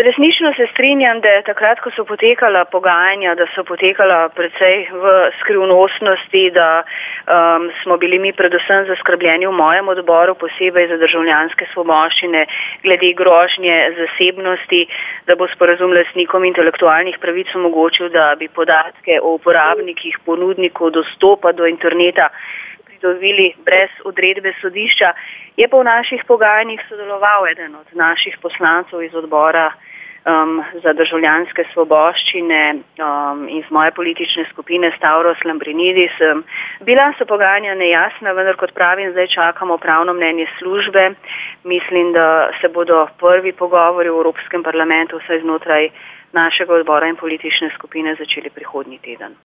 Resnično se strinjam, da takrat, ko so potekala pogajanja, da so potekala precej v skrivnostnosti, da smo bili mi predvsem zaskrbljeni v mojem odboru, posebej za državljanske svoboščine, glede grožnje zasebnosti, da bo sporazum lastnikom intelektualnih pravic omogočil, da bi podatke o uporabnikih, ponudnikov dostopa do interneta pridobili brez odredbe sodišča. Je pa v naših pogajanjih sodeloval eden od naših poslancev iz odbora za državljanske svoboščine iz moje politične skupine Stavros Lambrinidis. Bila so pogajanja nejasna, vendar kot pravim, zdaj čakamo pravno mnenje službe. Mislim, da se bodo prvi pogovori v Evropskem parlamentu vsaj znotraj našega odbora in politične skupine začeli prihodnji teden.